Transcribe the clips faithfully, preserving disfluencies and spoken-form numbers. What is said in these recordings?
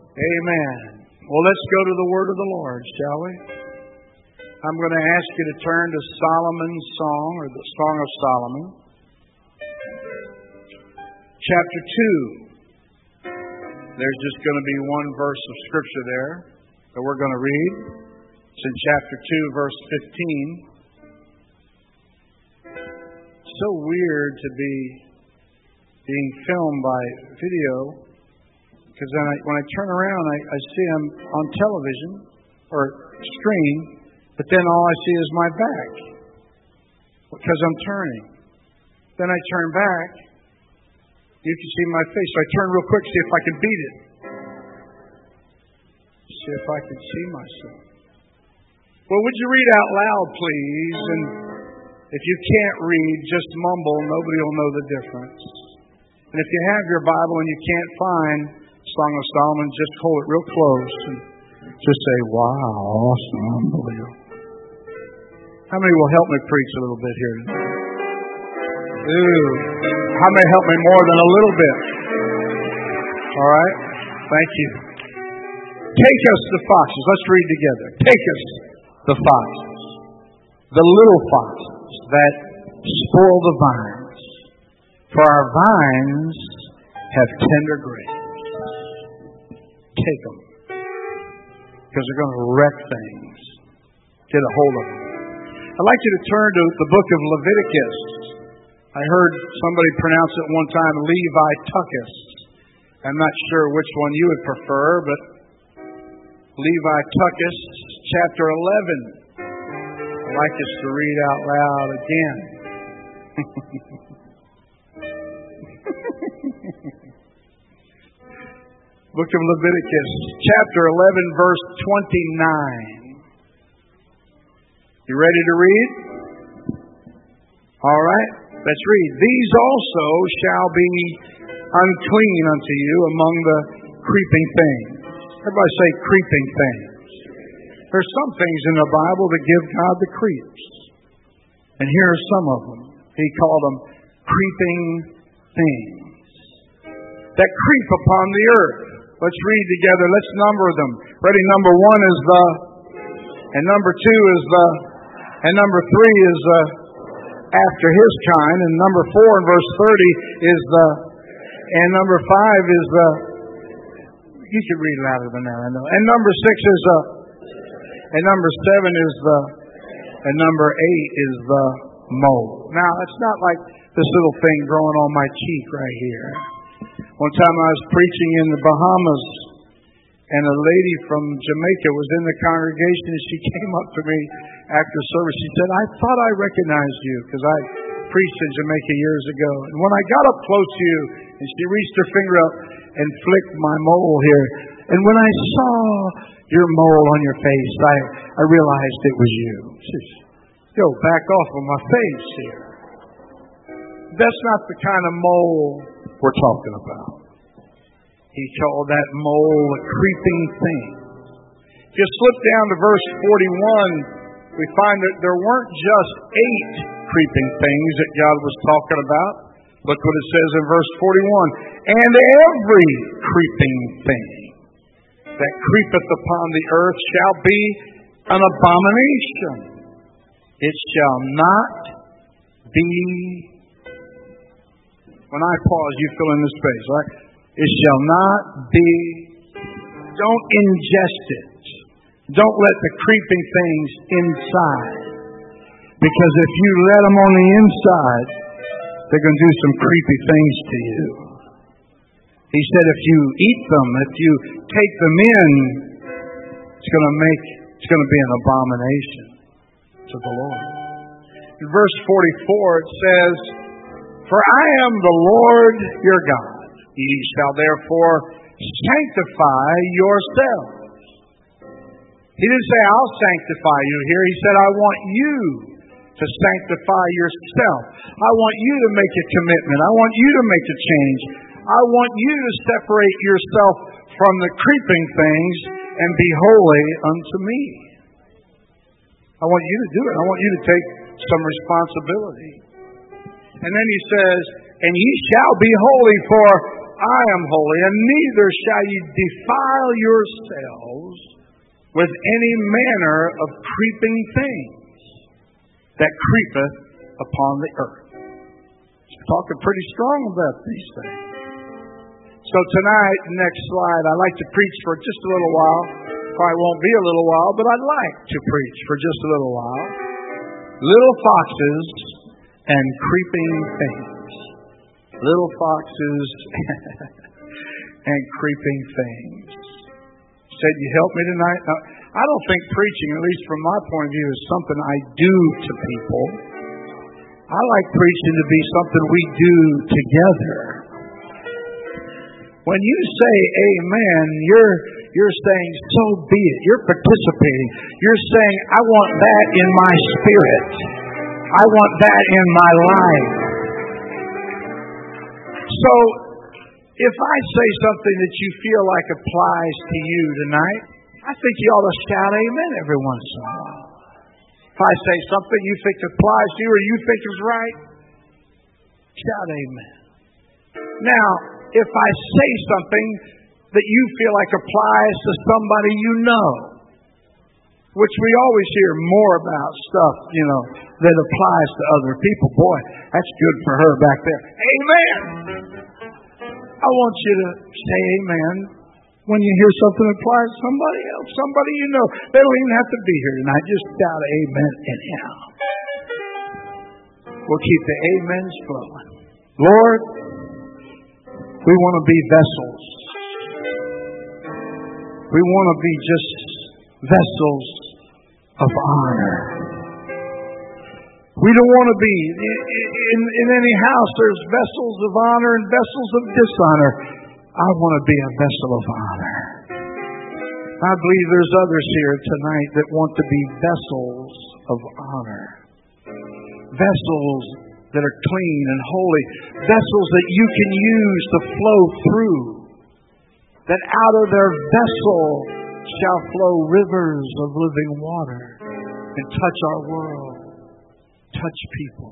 Amen. Well, let's go to the word of the Lord, shall we? I'm going to ask you to turn to Solomon's Song, or the Song of Solomon, chapter two. There's just going to be one verse of Scripture there that we're going to read. It's in chapter two, verse fifteen. It's so weird to be being filmed by video, because then I, when I turn around, I, I see I'm on television or screen, but then all I see is my back because I'm turning. Then I turn back, you can see my face. So I turn real quick, see if I can beat it. See if I can see myself. Well, would you read out loud, please? And if you can't read, just mumble. Nobody will know the difference. And if you have your Bible and you can't find Song of Solomon, just hold it real close and just say, wow, awesome, unbelievable. How many will help me preach a little bit here today? Ooh. How many help me more than a little bit? All right. Thank you. Take us the foxes. Let's read together. Take us the foxes, the little foxes that spoil the vines. For our vines have tender grapes. Take them. Because they're going to wreck things. Get a hold of them. I'd like you to turn to the book of Leviticus. I heard somebody pronounce it one time, Levi-Tuckus. I'm not sure which one you would prefer, but Levi-Tuckus, chapter eleven. I'd like us to read out loud again. Book of Leviticus, chapter eleven, verse twenty-nine. You ready to read? All right, let's read. These also shall be unclean unto you among the creeping things. Everybody say creeping things. There's some things in the Bible that give God the creeps. And here are some of them. He called them creeping things that creep upon the earth. Let's read together. Let's number them. Ready? Number one is the, and number two is the, and number three is the after his kind, and number four in verse thirty is the, and number five is the, you can read louder than that, I know. And number six is the, and number seven is the, and number eight is the mole. Now, it's not like this little thing growing on my cheek right here. One time I was preaching in the Bahamas, and a lady from Jamaica was in the congregation, and she came up to me after service. She said, I thought I recognized you, because I preached in Jamaica years ago. And when I got up close to you, and she reached her finger up and flicked my mole here, and when I saw your mole on your face, I, I realized it was you. She said, yo, back off of my face here. That's not the kind of mole we're talking about. He called that mole a creeping thing. Just slip down to verse forty-one. We find that there weren't just eight creeping things that God was talking about. Look what it says in verse forty-one. And every creeping thing that creepeth upon the earth shall be an abomination. It shall not be. When I pause, you fill in the space, right? It shall not be. Don't ingest it. Don't let the creeping things inside. Because if you let them on the inside, they're going to do some creepy things to you. He said if you eat them, if you take them in, it's going to make, it's going to be an abomination to the Lord. In verse forty-four it says, for I am the Lord your God. Ye shall therefore sanctify yourselves. He didn't say, I'll sanctify you here. He said, I want you to sanctify yourself. I want you to make a commitment. I want you to make a change. I want you to separate yourself from the creeping things and be holy unto me. I want you to do it. I want you to take some responsibility. And then he says, and ye shall be holy, for I am holy, and neither shall ye defile yourselves with any manner of creeping things that creepeth upon the earth. He's talking pretty strong about these things. So tonight, next slide, I'd like to preach for just a little while. Probably won't be a little while, but I'd like to preach for just a little while. Little foxes and creeping things. Little foxes and creeping things. Said, you help me tonight? Now, I don't think preaching, at least from my point of view, is something I do to people. I like preaching to be something we do together. When you say amen, you're you're saying so be it. You're participating. You're saying, I want that in my spirit. I want that in my life. So, if I say something that you feel like applies to you tonight, I think you ought to shout amen every once in a while. If I say something you think applies to you or you think is right, shout amen. Now, if I say something that you feel like applies to somebody you know, which we always hear more about stuff, you know, that applies to other people. Boy, that's good for her back there. Amen! I want you to say amen when you hear something that applies to somebody else, somebody you know. They don't even have to be here tonight. Just shout amen anyhow. We'll keep the amens flowing. Lord, we want to be vessels. We want to be just vessels of honor. We don't want to be, in, in any house there's vessels of honor and vessels of dishonor. I want to be a vessel of honor. I believe there's others here tonight that want to be vessels of honor. Vessels that are clean and holy. Vessels that you can use to flow through. That out of their vessel shall flow rivers of living water and touch our world. Touch people.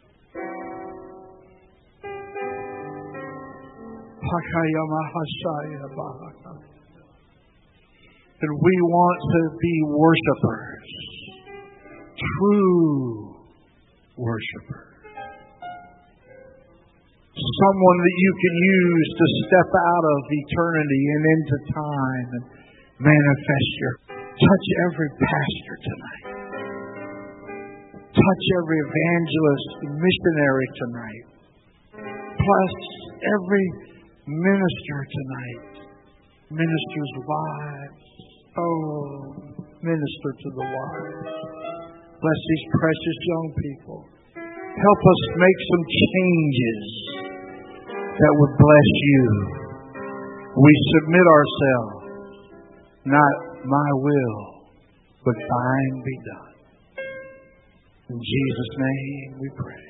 And we want to be worshipers. True worshipers. Someone that you can use to step out of eternity and into time and manifest your. Touch every pastor tonight. Touch every evangelist and missionary tonight. Plus every minister tonight. Ministers' wives. Oh, minister to the wives. Bless these precious young people. Help us make some changes that would bless you. We submit ourselves. Not my will, but thine be done. In Jesus' name we pray.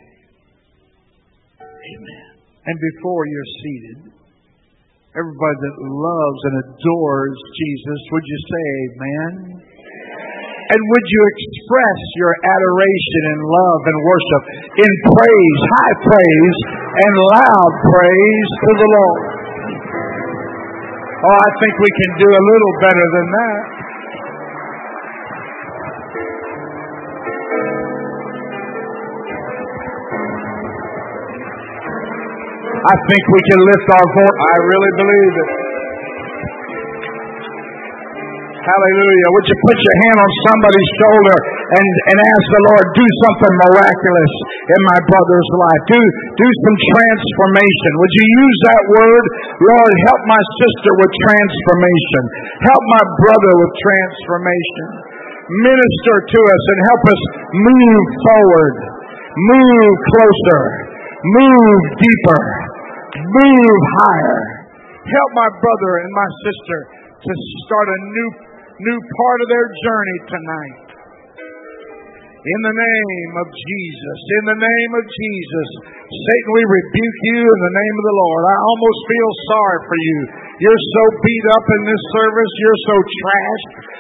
Amen. And before you're seated, everybody that loves and adores Jesus, would you say amen? And would you express your adoration and love and worship in praise, high praise, and loud praise to the Lord? Oh, I think we can do a little better than that. I think we can lift our voice. I really believe it. Hallelujah. Would you put your hand on somebody's shoulder and, and ask the Lord, do something miraculous in my brother's life. Do, do some transformation. Would you use that word? Lord, help my sister with transformation. Help my brother with transformation. Minister to us and help us move forward. Move closer. Move deeper. Move higher. Help my brother and my sister to start a new new part of their journey tonight. In the name of Jesus. In the name of Jesus. Satan, we rebuke you in the name of the Lord. I almost feel sorry for you. You're so beat up in this service. You're so trashed.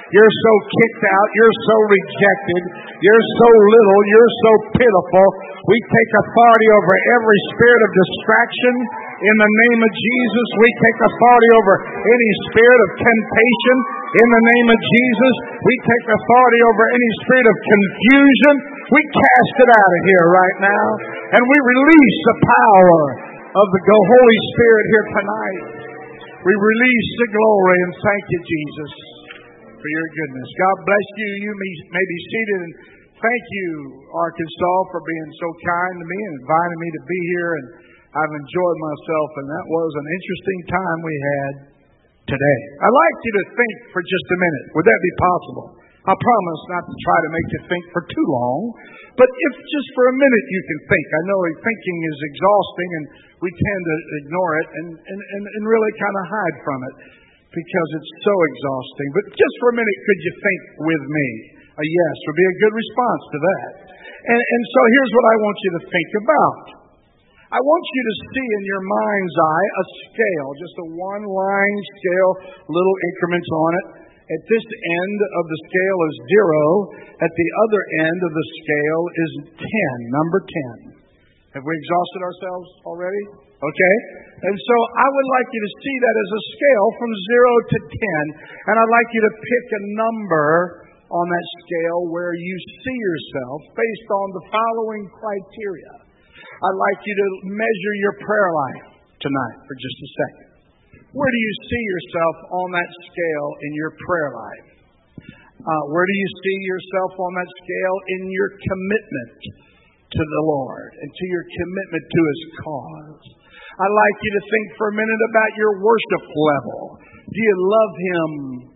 You're so kicked out. You're so rejected. You're so little. You're so pitiful. We take authority over every spirit of distraction in the name of Jesus. We take authority over any spirit of temptation in the name of Jesus. We take authority over any spirit of confusion. We cast it out of here right now. And we release the power of the Holy Spirit here tonight. We release the glory, and thank you, Jesus, for your goodness. God bless you. You may be seated, and thank you, Arkansas, for being so kind to me and inviting me to be here. And I've enjoyed myself, and that was an interesting time we had today. I'd like you to think for just a minute. Would that be possible? I promise not to try to make you think for too long, but if just for a minute you can think. I know thinking is exhausting, and we tend to ignore it and, and, and, and really kind of hide from it because it's so exhausting. But just for a minute, could you think with me? A yes would be a good response to that. And, and so here's what I want you to think about. I want you to see in your mind's eye a scale, just a one-line scale, little increments on it. At this end of the scale is zero. At the other end of the scale is ten, number ten. Have we exhausted ourselves already? Okay. And so I would like you to see that as a scale from zero to ten. And I'd like you to pick a number on that scale where you see yourself based on the following criteria. I'd like you to measure your prayer life tonight for just a second. Where do you see yourself on that scale in your prayer life? Uh, where do you see yourself on that scale in your commitment to the Lord and to your commitment to His cause? I'd like you to think for a minute about your worship level. Do you love Him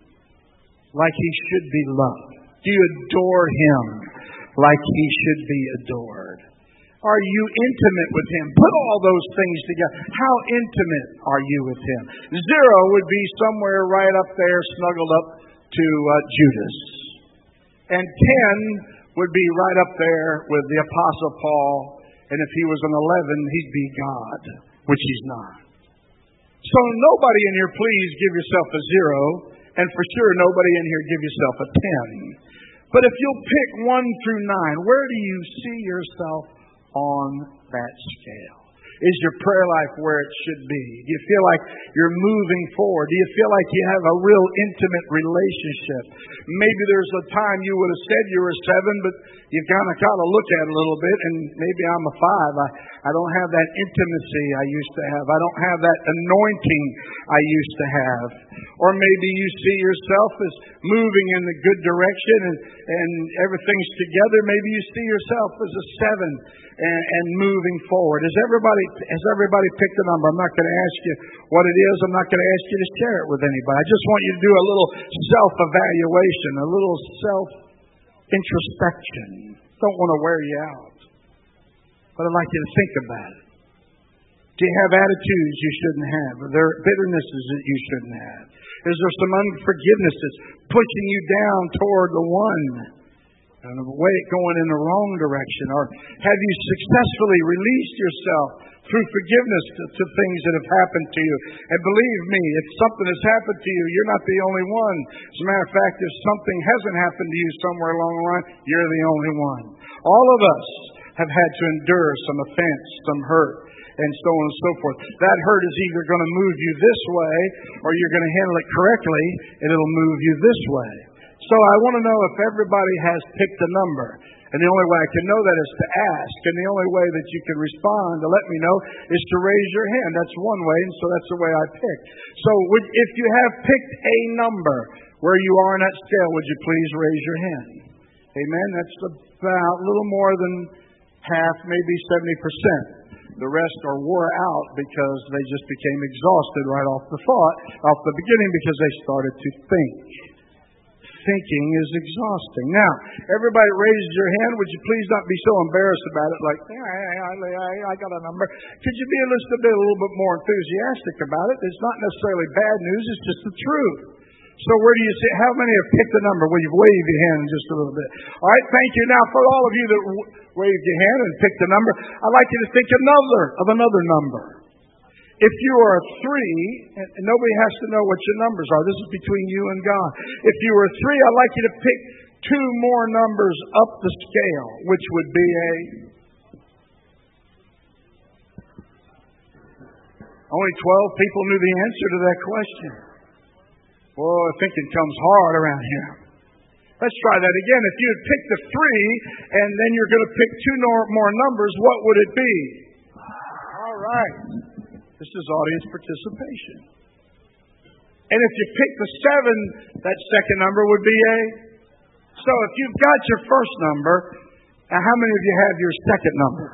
like He should be loved? Do you adore Him like He should be adored? Are you intimate with Him? Put all those things together. How intimate are you with Him? Zero would be somewhere right up there, snuggled up to uh, Judas. And ten would be right up there with the Apostle Paul. And if he was an eleven, he'd be God, which he's not. So nobody in here, please give yourself a zero. And for sure, nobody in here give yourself a ten. But if you'll pick one through nine, where do you see yourself on that scale? Is your prayer life where it should be? Do you feel like you're moving forward? Do you feel like you have a real intimate relationship? Maybe there's a time you would have said you were a seven, but you've kind of got to look at it a little bit, and maybe I'm a five. I, I don't have that intimacy I used to have. I don't have that anointing I used to have. Or maybe you see yourself as moving in the good direction and, and everything's together. Maybe you see yourself as a seven and, and moving forward. Has everybody, has everybody picked a number? I'm not going to ask you what it is. I'm not going to ask you to share it with anybody. I just want you to do a little self-evaluation, a little self-introspection. Don't want to wear you out. But I'd like you to think about it. Do you have attitudes you shouldn't have? Are there bitternesses that you shouldn't have? Is there some unforgiveness that's pushing you down toward the one and the way going in the wrong direction? Or have you successfully released yourself through forgiveness to, to things that have happened to you? And believe me, if something has happened to you, you're not the only one. As a matter of fact, if something hasn't happened to you somewhere along the line, you're the only one. All of us have had to endure some offense, some hurt, and so on and so forth. That hurt is either going to move you this way, or you're going to handle it correctly, and it'll move you this way. So I want to know if everybody has picked a number. And the only way I can know that is to ask. And the only way that you can respond to let me know is to raise your hand. That's one way, and so that's the way I picked. So would, if you have picked a number where you are in that scale, would you please raise your hand? Amen. That's about a little more than half, maybe seventy percent. The rest are wore out because they just became exhausted right off the thought, off the beginning, because they started to think. Thinking is exhausting. Now, everybody raises your hand. Would you please not be so embarrassed about it, like, yeah, I, I, I got a number. Could you be a little bit, a little bit more enthusiastic about it? It's not necessarily bad news. It's just the truth. So where do you see? How many have picked a number? Will you wave your hand just a little bit? All right, thank you. Now, for all of you that w- waved your hand and picked a number, I'd like you to think another of another number. If you are a three, and nobody has to know what your numbers are. This is between you and God. If you were a three, I'd like you to pick two more numbers up the scale, which would be a... Only twelve people knew the answer to that question. Well, thinking comes hard around here. Let's try that again. If you had picked the three, and then you're going to pick two more numbers, what would it be? All right. This is audience participation. And if you pick the seven, that second number would be a... So if you've got your first number, now how many of you have your second number?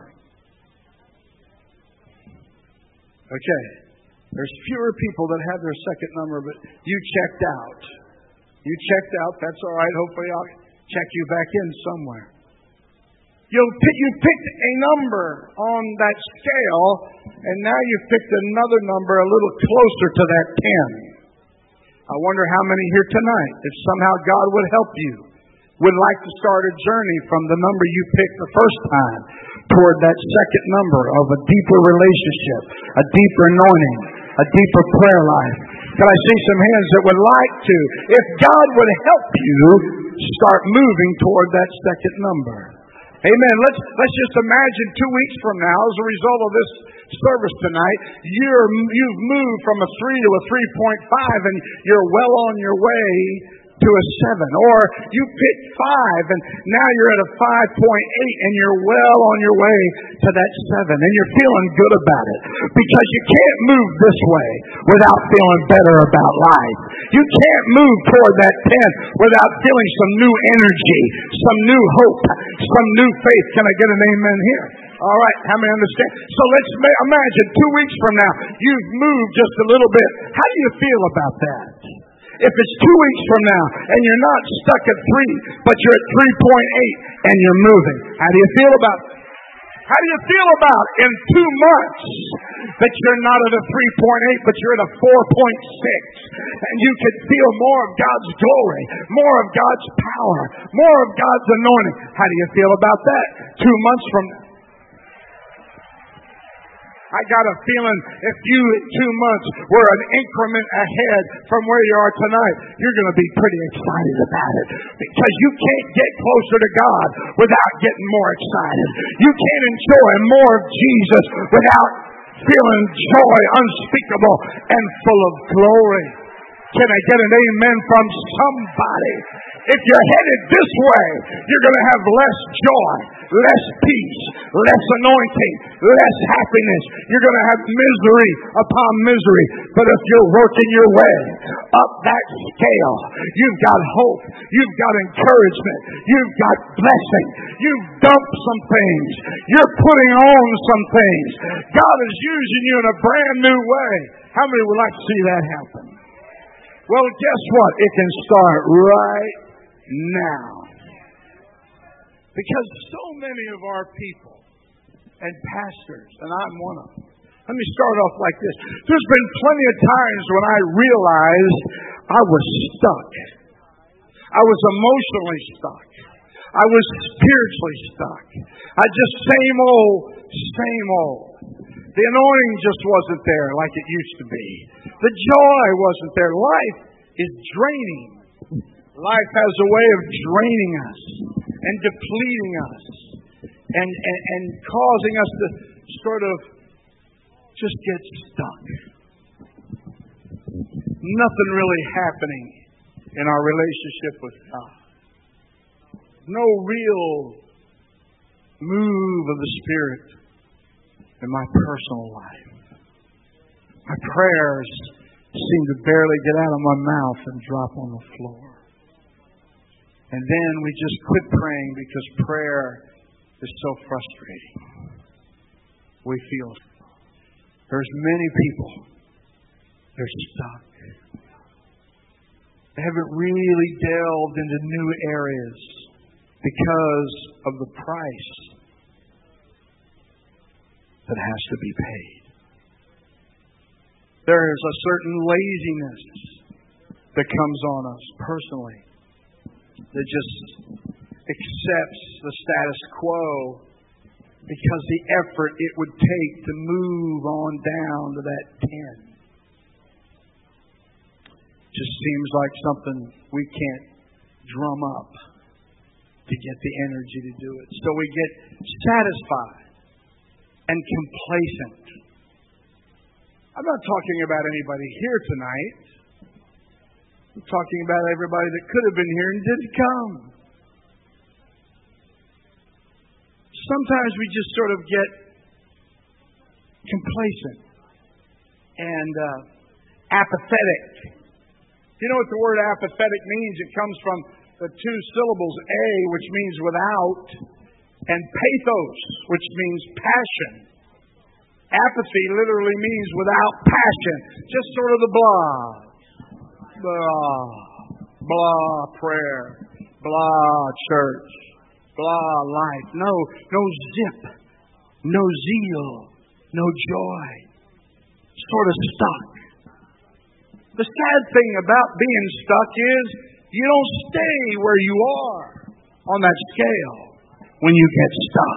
Okay. There's fewer people that have their second number, but you checked out. You checked out. That's all right. Hopefully I'll check you back in somewhere. You'll pick, you picked a number on that scale, and now you've picked another number a little closer to that ten. I wonder how many here tonight, if somehow God would help you, would like to start a journey from the number you picked the first time toward that second number of a deeper relationship, a deeper anointing, a deeper prayer life. Can I see some hands that would like to? If God would help you start moving toward that second number. Amen. Let's let's just imagine two weeks from now, as a result of this service tonight, you're you've moved from a three to a three point five, and you're well on your way to a seven. Or you picked five, and now you're at a five point eight, and you're well on your way to that seven, and you're feeling good about it. Because you can't move this way without feeling better about life. You can't move toward that ten without feeling some new energy, some new hope, some new faith. Can I get an amen here? All right, how many understand? So let's ma- imagine two weeks from now, you've moved just a little bit. How do you feel about that? If it's two weeks from now and you're not stuck at three, but you're at three point eight and you're moving, how do you feel about it? How do you feel about in two months that you're not at a three point eight, but you're at a four point six, and you can feel more of God's glory, more of God's power, more of God's anointing? How do you feel about that two months from now? I got a feeling if you in two months were an increment ahead from where you are tonight, you're going to be pretty excited about it. Because you can't get closer to God without getting more excited. You can't enjoy more of Jesus without feeling joy unspeakable and full of glory. Can I get an amen from somebody? If you're headed this way, you're going to have less joy, less peace, less anointing, less happiness. You're going to have misery upon misery. But if you're working your way up that scale, you've got hope, you've got encouragement, you've got blessing, you've dumped some things, you're putting on some things. God is using you in a brand new way. How many would like to see that happen? Well, guess what? It can start right now. Because so many of our people and pastors, and I'm one of them. Let me start off like this. There's been plenty of times when I realized I was stuck. I was emotionally stuck. I was spiritually stuck. I just same old, same old. The anointing just wasn't there like it used to be. The joy wasn't there. Life is draining. Life has a way of draining us and depleting us and, and, and causing us to sort of just get stuck. Nothing really happening in our relationship with God. No real move of the Spirit in my personal life. My prayers seem to barely get out of my mouth and drop on the floor. And then we just quit praying because prayer is so frustrating. We feel there's many people, they're stuck. They haven't really delved into new areas because of the price that has to be paid. There is a certain laziness that comes on us personally that just accepts the status quo because the effort it would take to move on down to that ten just seems like something we can't drum up to get the energy to do it. So we get satisfied and complacent. I'm not talking about anybody here tonight. I'm talking about everybody that could have been here and didn't come. Sometimes we just sort of get complacent and uh, apathetic. You know what the word apathetic means? It comes from the two syllables, a, which means without, and pathos, which means passion. Apathy literally means without passion. Just sort of the blah. Blah. Blah prayer. Blah church. Blah life. No, no zip. No zeal. No joy. Sort of stuck. The sad thing about being stuck is you don't stay where you are on that scale when you get stuck.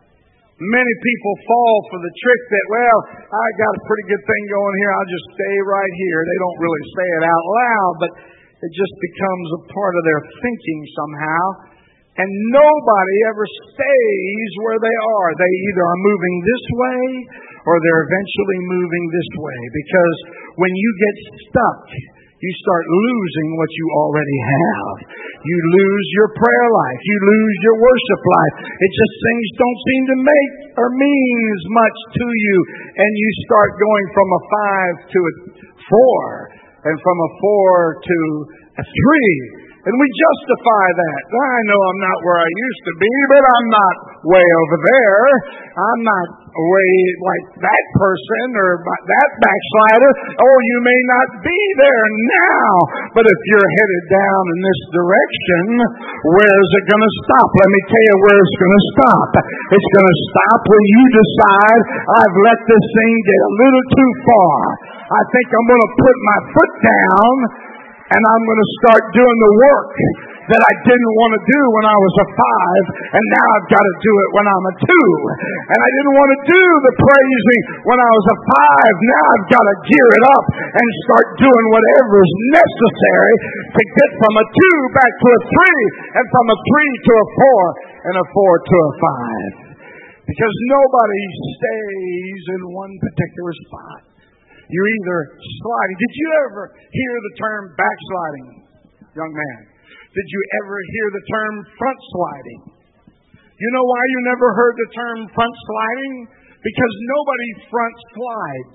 Many people fall for the trick that, well, I got a pretty good thing going here, I'll just stay right here. They don't really say it out loud, but it just becomes a part of their thinking somehow. And nobody ever stays where they are. They either are moving this way or they're eventually moving this way. Because when you get stuck, you start losing what you already have. You lose your prayer life. You lose your worship life. It just things don't seem to make or mean as much to you. And you start going from a five to a four. And from a four to a three. And we justify that. I know I'm not where I used to be, but I'm not way over there. I'm not way like that person or that backslider. Oh, you may not be there now, but if you're headed down in this direction, where's it going to stop? Let me tell you where it's going to stop. It's going to stop when you decide, I've let this thing get a little too far. I think I'm going to put my foot down and I'm going to start doing the work that I didn't want to do when I was a five, and now I've got to do it when I'm a two. And I didn't want to do the praising when I was a five. Now I've got to gear it up and start doing whatever is necessary to get from a two back to a three, and from a three to a four, and a four to a five. Because nobody stays in one particular spot. You're either sliding. Did you ever hear the term backsliding, young man? Did you ever hear the term front sliding? You know why you never heard the term front sliding? Because nobody front slides.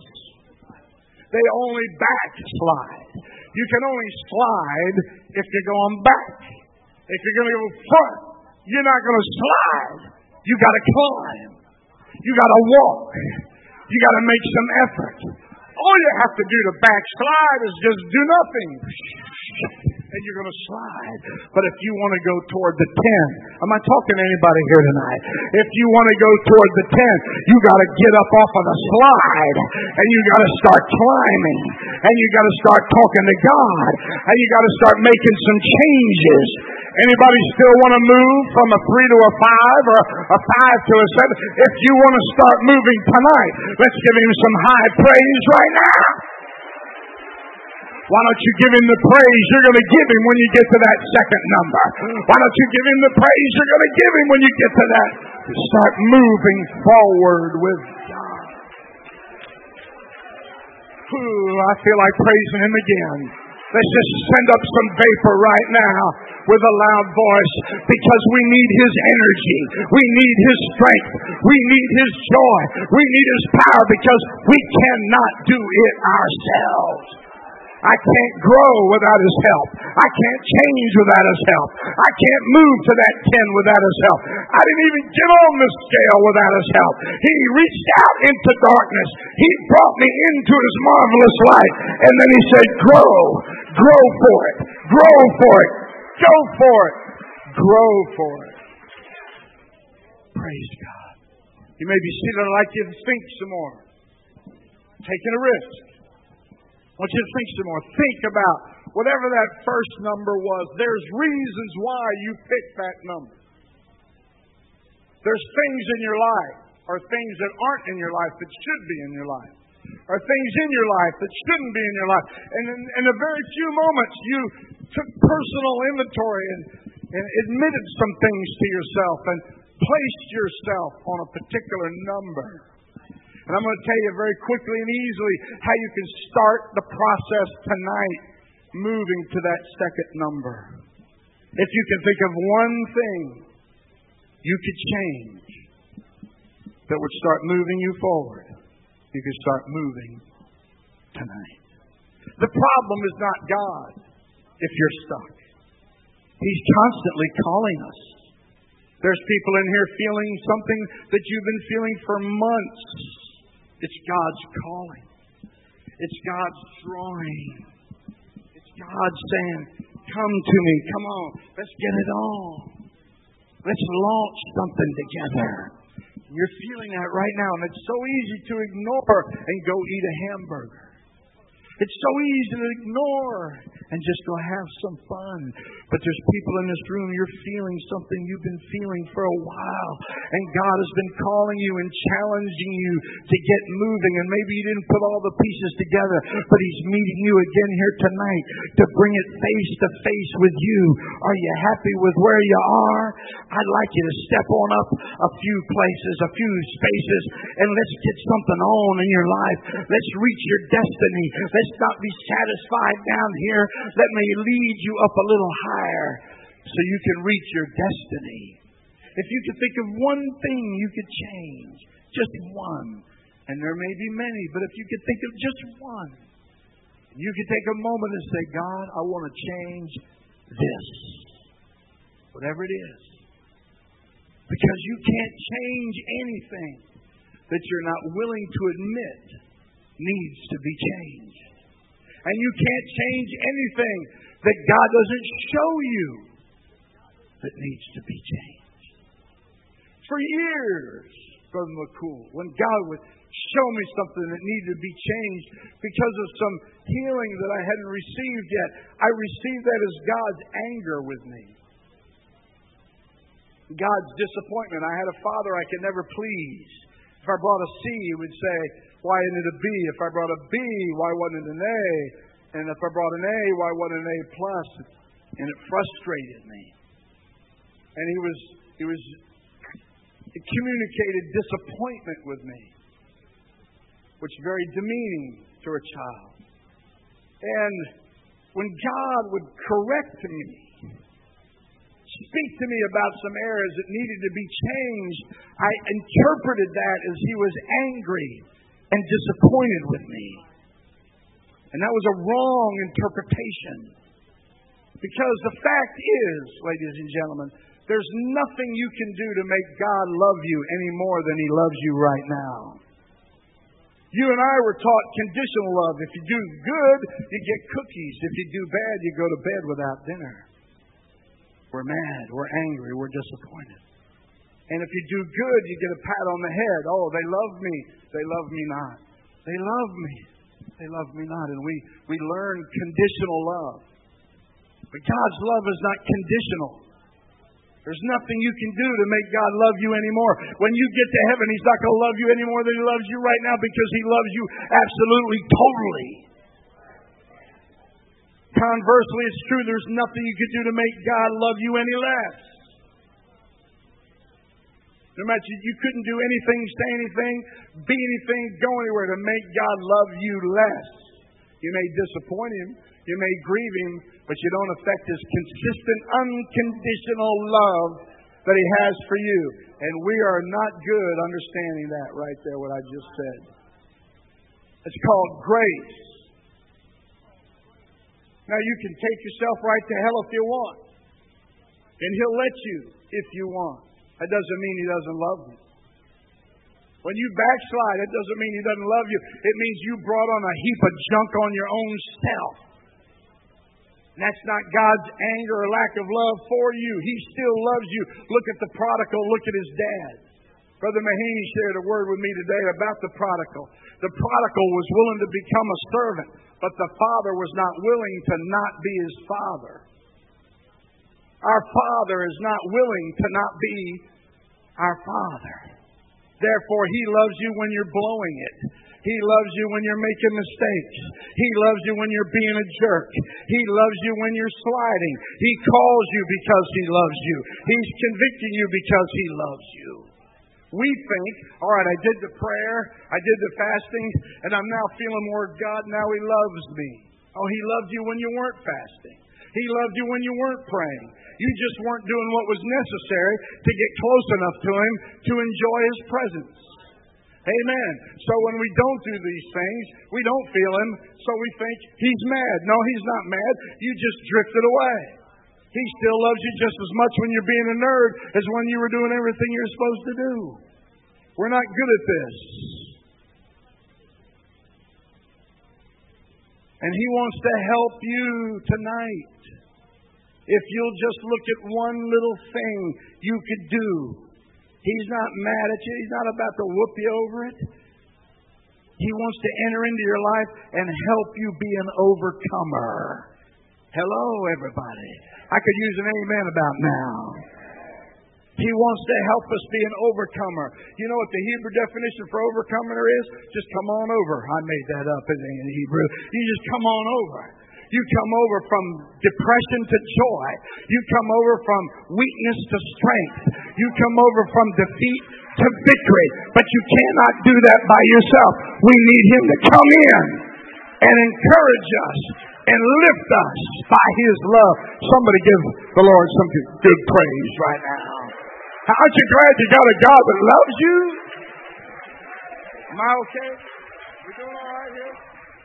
They only back slide. You can only slide if you're going back. If you're going to go front, you're not going to slide. You got to climb. You got to walk. You got to make some effort. All you have to do to backslide is just do nothing. And you're going to slide. But if you want to go toward the ten, am I talking to anybody here tonight? If you want to go toward the ten, you got to get up off of the slide. And you got to start climbing. And you got to start talking to God. And you got to start making some changes. Anybody still want to move from a three to a five or a five to a seven? If you want to start moving tonight, let's give him some high praise right now. Why don't you give him the praise you're going to give him when you get to that second number? Why don't you give him the praise you're going to give him when you get to that? Start moving forward with God. Ooh, I feel like praising him again. Let's just send up some vapor right now with a loud voice, because we need his energy. We need his strength. We need his joy. We need his power, because we cannot do it ourselves. I can't grow without his help. I can't change without his help. I can't move to that ten without his help. I didn't even get on the scale without his help. He reached out into darkness. He brought me into his marvelous light. And then he said, grow. Grow for it. Grow for it. Go for it. Grow for it. Praise God. You may be seated. I'd like you to think some more. Taking a risk. I want you to think some more. Think about whatever that first number was. There's reasons why you picked that number. There's things in your life, or things that aren't in your life that should be in your life, or things in your life that shouldn't be in your life. And in, in a very few moments, you took personal inventory and, and admitted some things to yourself and placed yourself on a particular number. And I'm going to tell you very quickly and easily how you can start the process tonight moving to that second number. If you can think of one thing you could change that would start moving you forward, you could start moving tonight. The problem is not God if you're stuck. He's constantly calling us. There's people in here feeling something that you've been feeling for months. It's God's calling. It's God's drawing. It's God saying, come to me. Come on. Let's get it on. Let's launch something together. You're feeling that right now, and it's so easy to ignore and go eat a hamburger. It's so easy to ignore and just go have some fun. But there's people in this room, you're feeling something you've been feeling for a while. And God has been calling you and challenging you to get moving. And maybe you didn't put all the pieces together, but He's meeting you again here tonight to bring it face to face with you. Are you happy with where you are? I'd like you to step on up a few places, a few spaces, and let's get something on in your life. Let's reach your destiny. Let's not be satisfied down here. Let me lead you up a little higher so you can reach your destiny. If you could think of one thing you could change, just one, and there may be many, but if you could think of just one, you could take a moment and say, God, I want to change this. Whatever it is. Because you can't change anything that you're not willing to admit needs to be changed. And you can't change anything that God doesn't show you that needs to be changed. For years, Brother McCool, when God would show me something that needed to be changed because of some healing that I hadn't received yet, I received that as God's anger with me. God's disappointment. I had a father I could never please. If I brought a C, he would say, why isn't it a B? If I brought a B, why wasn't it an A? And if I brought an A, why wasn't it an A plus? And it frustrated me. And he was, he was, he communicated disappointment with me, which is very demeaning to a child. And when God would correct me, speak to me about some areas that needed to be changed, I interpreted that as He was angry and disappointed with me. And that was a wrong interpretation. Because the fact is, ladies and gentlemen, there's nothing you can do to make God love you any more than He loves you right now. You and I were taught conditional love. If you do good, you get cookies. If you do bad, you go to bed without dinner. We're mad, we're angry, we're disappointed. And if you do good, you get a pat on the head. Oh, they love me. They love me not. They love me. They love me not. And we, we learn conditional love. But God's love is not conditional. There's nothing you can do to make God love you anymore. When you get to heaven, He's not going to love you any more than He loves you right now because He loves you absolutely, totally. Conversely, it's true, there's nothing you can do to make God love you any less. No matter, you couldn't do anything, say anything, be anything, go anywhere to make God love you less. You may disappoint Him, you may grieve Him, but you don't affect His consistent, unconditional love that He has for you. And we are not good understanding that right there, what I just said. It's called grace. Now, you can take yourself right to hell if you want. And He'll let you if you want. That doesn't mean He doesn't love you. When you backslide, it doesn't mean He doesn't love you. It means you brought on a heap of junk on your own self. And that's not God's anger or lack of love for you. He still loves you. Look at the prodigal. Look at his dad. Brother Mahaney shared a word with me today about the prodigal. The prodigal was willing to become a servant, but the father was not willing to not be his father. Our Father is not willing to not be our Father. Therefore, He loves you when you're blowing it. He loves you when you're making mistakes. He loves you when you're being a jerk. He loves you when you're sliding. He calls you because He loves you. He's convicting you because He loves you. We think, all right, I did the prayer, I did the fasting, and I'm now feeling more of God, now He loves me. Oh, He loved you when you weren't fasting. He loved you when you weren't praying. You just weren't doing what was necessary to get close enough to Him to enjoy His presence. Amen. So when we don't do these things, we don't feel Him, so we think He's mad. No, He's not mad. You just drifted away. He still loves you just as much when you're being a nerd as when you were doing everything you're supposed to do. We're not good at this. And He wants to help you tonight. If you'll just look at one little thing you could do. He's not mad at you. He's not about to whoop you over it. He wants to enter into your life and help you be an overcomer. Hello, everybody. I could use an amen about now. He wants to help us be an overcomer. You know what the Hebrew definition for overcomer is? Just come on over. I made that up in Hebrew. You just come on over. You come over from depression to joy. You come over from weakness to strength. You come over from defeat to victory. But you cannot do that by yourself. We need Him to come in and encourage us and lift us by His love. Somebody give the Lord some good praise right now. Aren't you glad you got a God that loves you? Am I okay? We doing all right here?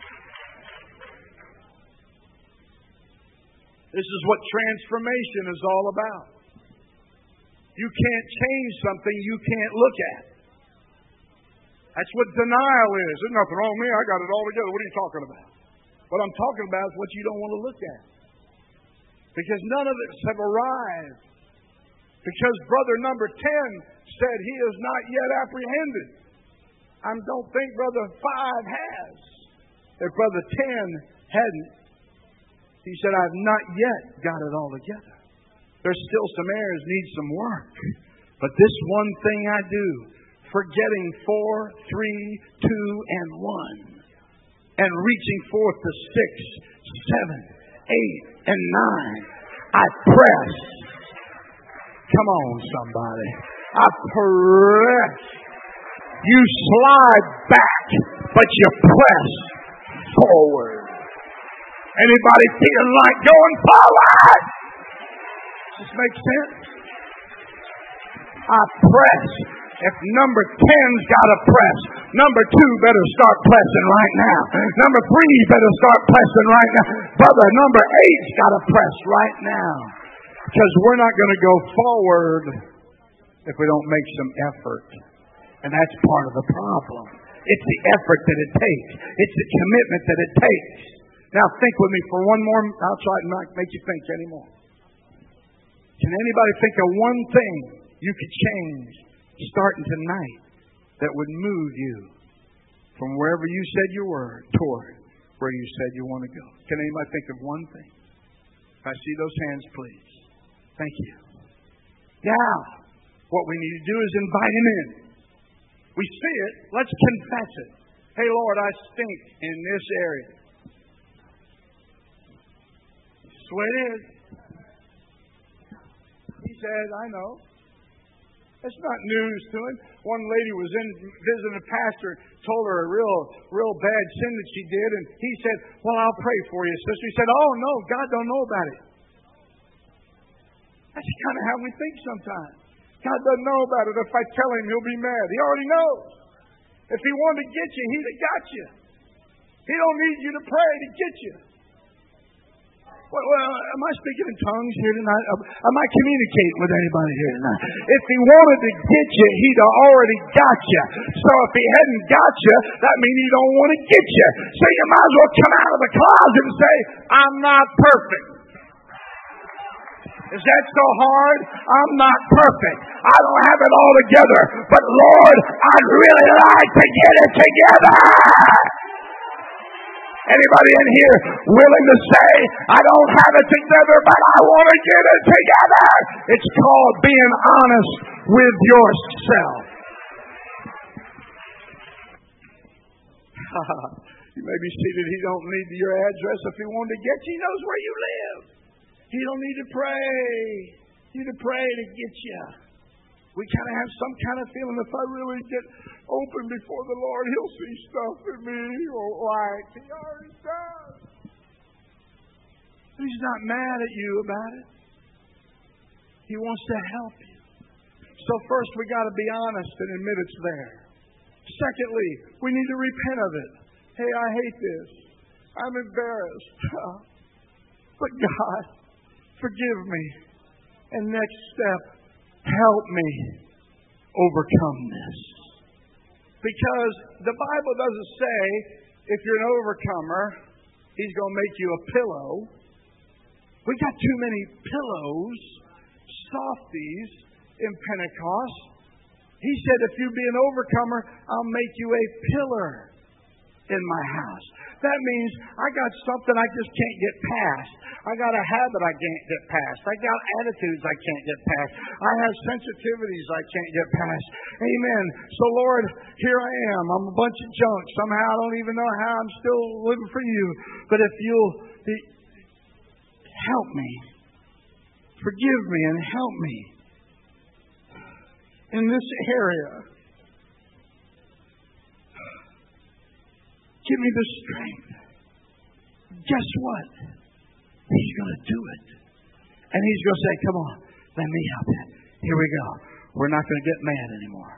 This is what transformation is all about. You can't change something you can't look at. That's what denial is. There's nothing wrong with me. I got it all together. What are you talking about? What I'm talking about is what you don't want to look at. Because none of us have arrived. Because brother number ten said he is not yet apprehended. I don't think brother five has. If brother ten hadn't, he said, I've not yet got it all together. There's still some areas need some work. But this one thing I do, forgetting four, three, two, and one, and reaching forth to six, seven, eight, and nine, I press. Come on, somebody. I press. You slide back, but you press forward. Anybody feeling like going forward? Does this make sense? I press. If number ten's got to press, number two better start pressing right now. Number three better start pressing right now. Brother, number eight's got to press right now. Because we're not going to go forward if we don't make some effort. And that's part of the problem. It's the effort that it takes. It's the commitment that it takes. Now think with me for one more. I'll try to not make you think anymore. Can anybody think of one thing you could change starting tonight that would move you from wherever you said you were toward where you said you want to go? Can anybody think of one thing? If I see those hands, please. Thank you. Now, what we need to do is invite Him in. We see it. Let's confess it. Hey, Lord, I stink in this area. That's the way it is. He said, I know. It's not news to him. One lady was in visiting a pastor, told her a real, real bad sin that she did, and he said, well, I'll pray for you, sister. He said, oh, no, God don't know about it. That's kind of how we think sometimes. God doesn't know about it. If I tell Him, He'll be mad. He already knows. If He wanted to get you, He'd have got you. He don't need you to pray to get you. Well, well, am I speaking in tongues here tonight? Am I communicating with anybody here tonight? If He wanted to get you, He'd have already got you. So if He hadn't got you, that means He don't want to get you. So you might as well come out of the closet and say, I'm not perfect. Is that so hard? I'm not perfect. I don't have it all together. But Lord, I'd really like to get it together. Anybody in here willing to say, I don't have it together, but I want to get it together? It's called being honest with yourself. You may be seated. He don't need your address. If he wanted to get you, he knows where you live. He don't need to pray. You to pray to get you. We kind of have some kind of feeling if I really get open before the Lord, he'll see stuff in me or like. He already does. He's not mad at you about it. He wants to help you. So first we got to be honest and admit it's there. Secondly, we need to repent of it. Hey, I hate this. I'm embarrassed. But God, forgive me. And next step, help me overcome this. Because the Bible doesn't say if you're an overcomer, he's going to make you a pillow. We got too many pillows, softies in Pentecost. He said, if you be an overcomer, I'll make you a pillar in my house. That means I got something I just can't get past. I got a habit I can't get past. I got attitudes I can't get past. I have sensitivities I can't get past. Amen. So Lord, here I am. I'm a bunch of junk. Somehow I don't even know how I'm still living for you. But if you'll be, help me, forgive me and help me in this area. Give me the strength. Guess what? He's going to do it. And he's going to say, come on, let me help you. Here we go. We're not going to get mad anymore.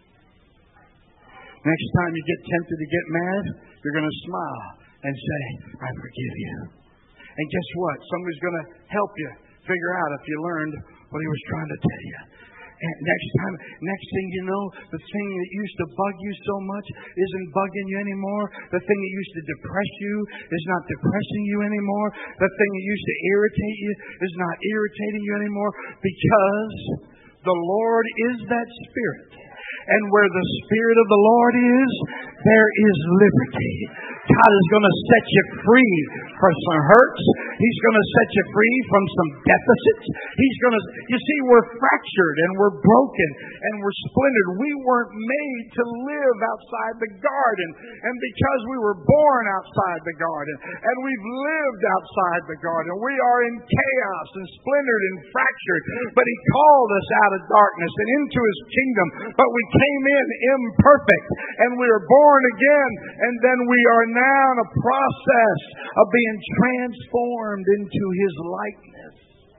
Next time you get tempted to get mad, you're going to smile and say, I forgive you. And guess what? Somebody's going to help you figure out if you learned what he was trying to tell you. And next time, next thing you know, the thing that used to bug you so much isn't bugging you anymore. The thing that used to depress you is not depressing you anymore. The thing that used to irritate you is not irritating you anymore, because the Lord is that Spirit. And where the Spirit of the Lord is, there is liberty. God is going to set you free from some hurts. He's going to set you free from some deficits. He's going to, you see, we're fractured and we're broken and we're splintered. We weren't made to live outside the garden. And because we were born outside the garden and we've lived outside the garden, we are in chaos and splintered and fractured. But He called us out of darkness and into His kingdom. But we came in imperfect and we were born again, and then we are now in a process of being transformed into His likeness.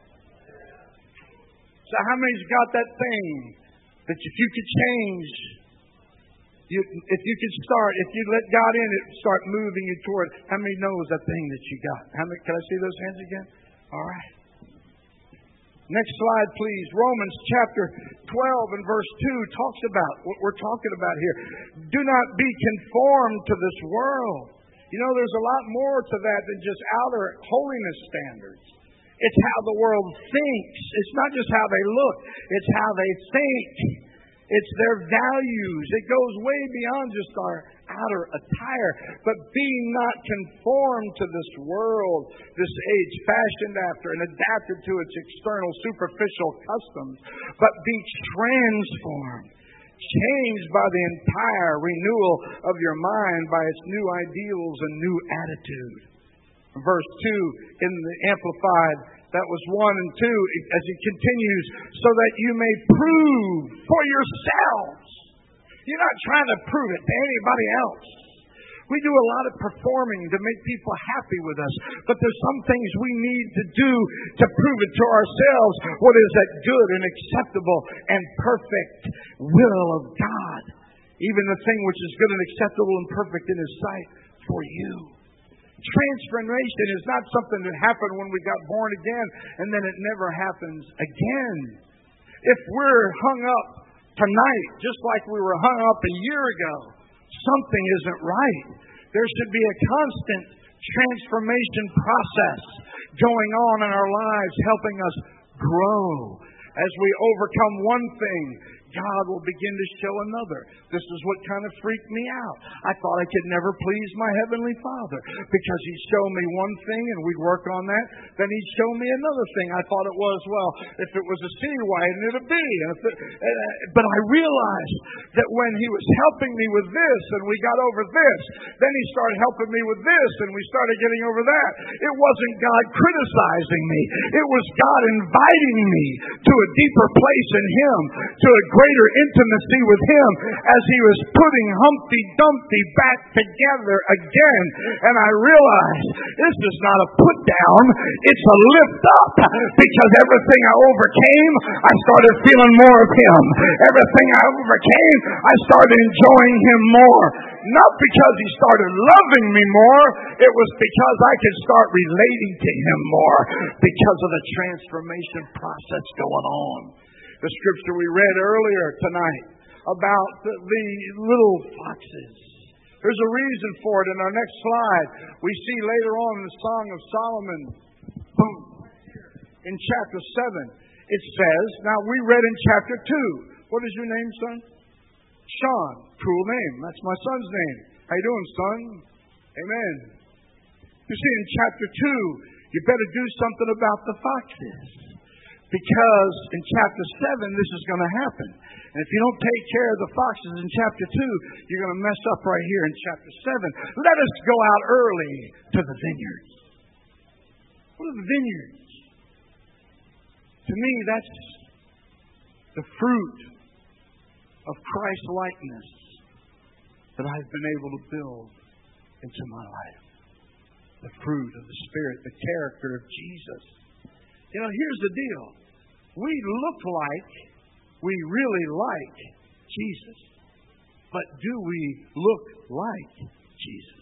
So how many's got that thing that if you could change, you, if you could start, if you let God in it, start moving you toward, how many knows that thing that you got? How many? Can I see those hands again? All right. Next slide, please. Romans chapter twelve and verse two talks about what we're talking about here. Do not be conformed to this world. You know, there's a lot more to that than just outer holiness standards. It's how the world thinks. It's not just how they look. It's how they think. It's their values. It goes way beyond just our outer attire. But be not conformed to this world, this age, fashioned after and adapted to its external, superficial customs, but be transformed, changed by the entire renewal of your mind, by its new ideals and new attitude. Verse two in the Amplified, that was one and two, as he continues, so that you may prove for yourselves. You're not trying to prove it to anybody else. We do a lot of performing to make people happy with us, but there's some things we need to do to prove it to ourselves. What is that good and acceptable and perfect will of God? Even the thing which is good and acceptable and perfect in His sight for you. Transformation is not something that happened when we got born again and then it never happens again. If we're hung up tonight just like we were hung up a year ago, something isn't right. There should be a constant transformation process going on in our lives, helping us grow. As we overcome one thing, God will begin to show another. This is what kind of freaked me out. I thought I could never please my Heavenly Father because He'd show me one thing and we'd work on that. Then He'd show me another thing. I thought it was, well, if it was a C, why didn't it a B? And if it, but I realized that when He was helping me with this and we got over this, then He started helping me with this and we started getting over that. It wasn't God criticizing me. It was God inviting me to a deeper place in Him, to a greater intimacy with Him as He was putting Humpty Dumpty back together again. And I realized this is not a put down, it's a lift up, because everything I overcame, I started feeling more of Him. Everything I overcame, I started enjoying Him more. Not because He started loving me more, it was because I could start relating to Him more because of the transformation process going on. The scripture we read earlier tonight about the, the little foxes. There's a reason for it. In our next slide, we see later on in the Song of Solomon, boom, in chapter seven, it says, now we read in chapter two. What is your name, son? Sean. Cool name. That's my son's name. How you doing, son? Amen. You see, in chapter two, you better do something about the foxes. Because in chapter seven, this is going to happen. And if you don't take care of the foxes in chapter two, you're going to mess up right here in chapter seven. Let us go out early to the vineyards. What are the vineyards? To me, that's the fruit of Christ's likeness that I've been able to build into my life. The fruit of the Spirit, the character of Jesus. You know, here's the deal. We look like we really like Jesus. But do we look like Jesus?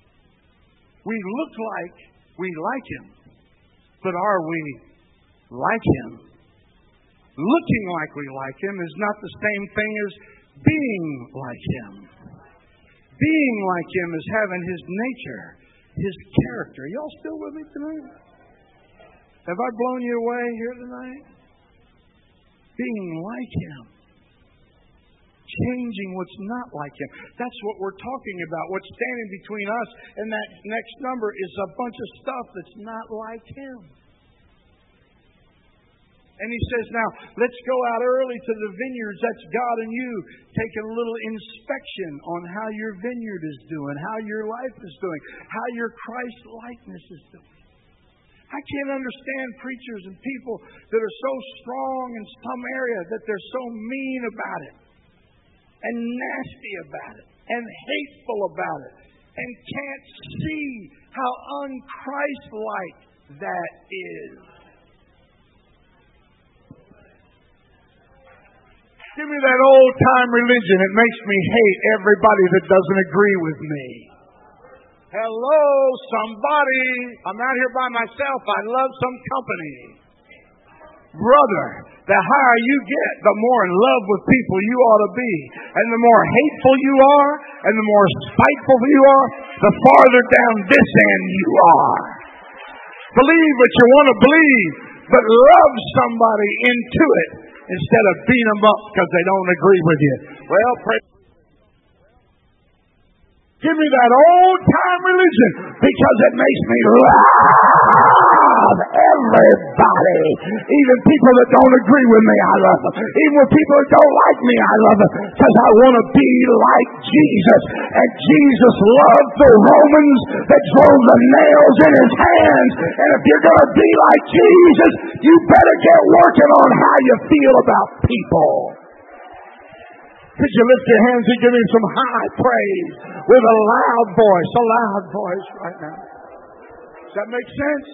We look like we like Him. But are we like Him? Looking like we like Him is not the same thing as being like Him. Being like Him is having His nature, His character. Y'all still with me tonight? Have I blown you away here tonight? Being like Him. Changing what's not like Him. That's what we're talking about. What's standing between us and that next number is a bunch of stuff that's not like Him. And He says, now, let's go out early to the vineyards. That's God and you taking a little inspection on how your vineyard is doing, how your life is doing, how your Christ likeness is doing. I can't understand preachers and people that are so strong in some area that they're so mean about it and nasty about it and hateful about it and can't see how un-Christ-like that is. Give me that old-time religion. It makes me hate everybody that doesn't agree with me. Hello, somebody. I'm out here by myself. I love some company. Brother, the higher you get, the more in love with people you ought to be. And the more hateful you are, and the more spiteful you are, the farther down this end you are. Believe what you want to believe, but love somebody into it instead of beating them up because they don't agree with you. Well, pray. Give me that old-time religion because it makes me love everybody. Even people that don't agree with me, I love them. Even with people that don't like me, I love them because I want to be like Jesus. And Jesus loved the Romans that drove the nails in His hands. And if you're going to be like Jesus, you better get working on how you feel about people. Could you lift your hands and give Him some high praise with a loud voice, a loud voice right now? Does that make sense?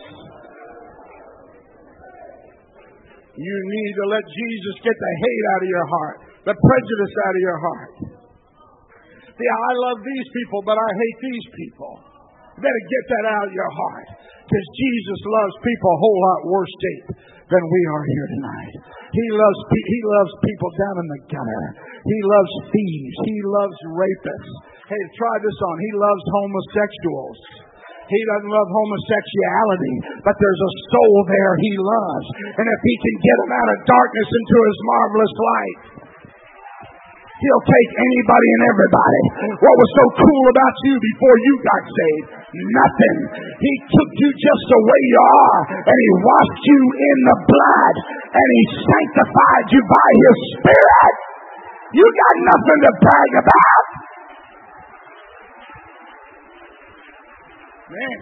You need to let Jesus get the hate out of your heart, the prejudice out of your heart. See, I love these people, but I hate these people. You better get that out of your heart, because Jesus loves people a whole lot worse shape than we are here tonight. He loves He loves people down in the gutter. He loves thieves. He loves rapists. Hey, try this on. He loves homosexuals. He doesn't love homosexuality, but there's a soul there He loves. And if He can get them out of darkness into His marvelous light, He'll take anybody and everybody. What was so cool about you before you got saved? Nothing. He took you just the way you are, and He washed you in the blood, and He sanctified you by His Spirit. You got nothing to brag about. Man.